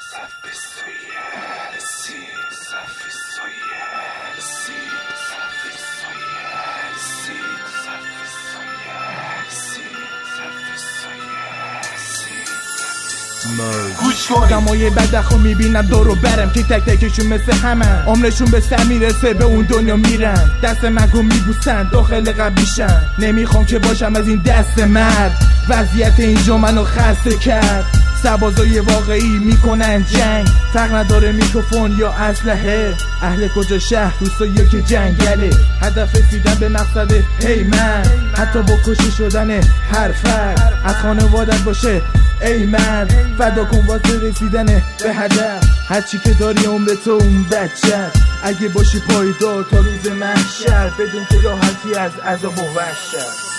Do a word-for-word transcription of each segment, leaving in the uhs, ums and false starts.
گوش کن دمای بدبخو میبینم دورو برم که تک تکشون مثل همن، عمرشون به سر میرسه به اون دنیا میرن، دست مگو میبوسن داخل قبیشن، نمیخوام که باشم از این دست مرد، وضعیت اینجا منو خسته کرد، سربازای واقعی میکنن جنگ، فرق نداره میکروفون یا اسلحه، اهل کجا شهر روستایی که جنگله، هدف رسیدن به مقصد هی من، حتی با کشته شدن هر فرد از خانوادت باشه ای مرد، فدا کن واسه رسیدن به هدف، هرچی که داری عمر تو اون بچت، اگه باشی پایدار تا روز محشر، بدون که راحتی از عذاب و وحشت.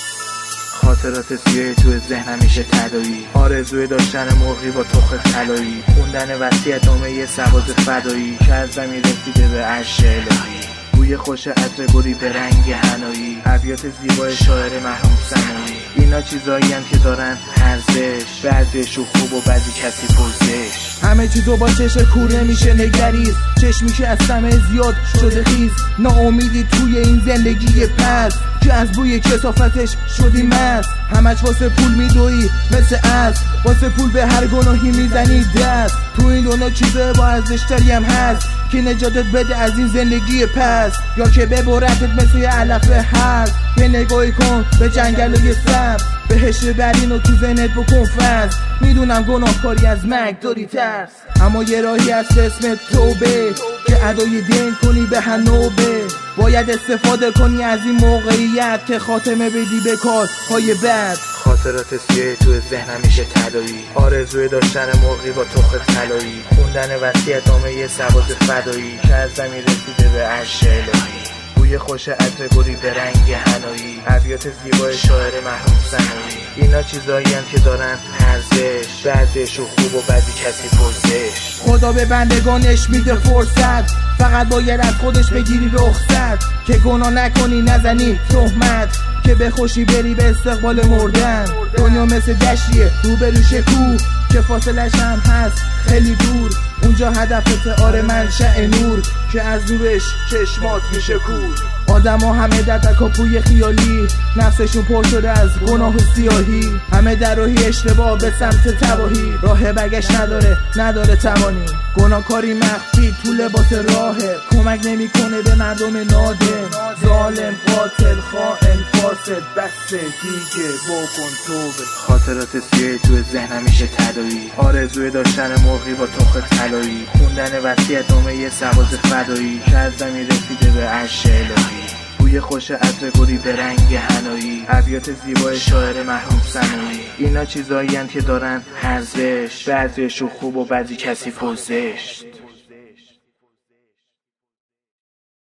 خاطرات سیاه تو ذهنم میشه تدایی، آرزوی داشتن مرغی با تخم طلایی، خوندن وصیت نامه یه سرباز فدایی که از زمین رسیده به عرش الهی، بوی خوش عطر گلی به رنگ حنایی، ابیات زیبای شاعر محمود ثنایی، اینا چیزایی هم که دارن ارزش، بعضیشو خوب و بعضی کسی پرسش، همه چیزو با چشم کور نمیشه نگریست، چشمی که از سمه زیاد شده خیز، ناامیدی توی این زندگی پس که از بوی کثافتش شدی مست، همش واسه پول میدوی مثل اسب، واسه پول به هر گناهی میزنی دست، تو این دنیا چیزه با ارزشتری هم هست که نجاتت بده از این زندگی پس، یا که ببرتت مثل یه علف هست، یه نگاهی کن به جنگل و یه سبز، بهش برین و تو ذهنت بکن فرض، میدونم گناهکاری از مرگ داری ترس، اما یه راهی هست اسم توبه که ادای دین کنی به هنوبه، باید استفاده کنی از این موقعیت که خاتمه بدی به کارهای بد. خاطرات سیاه تو ذهنم میشه تدایی، آرزوی داشتن مرغی با تخم طلایی، خوندن وصیت نامه یه سرباز فدایی که از زمین رسیده به عرش الهی، بوی خوش عطر گلی به رنگ حنایی، ابیات زیبای شاعر محمود ثنایی، اینا چیزایی هم که دارن ارزش، بعضیشو خوب و بعضی کسی پرسش. خدا به بندگانش میده فرصت، فقط باید از خودش بگیری رخصت، که گناه نکنی نزنی تهمت، که به خوشی بری به استقبال مردن، دنیا مثل دشتیه روبروش کوه که فاصلش هم هست خیلی دور، اونجا هدفت آره منشأ نور که از نورش چشمات میشه کور، آدم ها همه در تکاپوی خیالی، نفسشون پر شده از گناه و سیاهی، همه در راهی اشتباه به سمت تباهی، راه برگشت نداره نداره توانی، گناهکاری مخفی تو لباس راهه، کمک نمیکنه به مردم نادم، ظالم قاتل خائن فاسد، بس دیگه بکن توبه. خاطرات سیاه تو ذهنم میشه تدایی، آرزوی داشتن مرغی با تخم طلایی، خوندن وصیت نامه یه سرباز فدایی که از زمین رسیده به عرش الهی، بوی خوش عطر گلی به رنگ حنایی، ابیات زیبای شاعر محمود ثنایی، اینا چیزایی هم که دارن ارزش، بعضیشو خوب و بعضی کسی پرسش.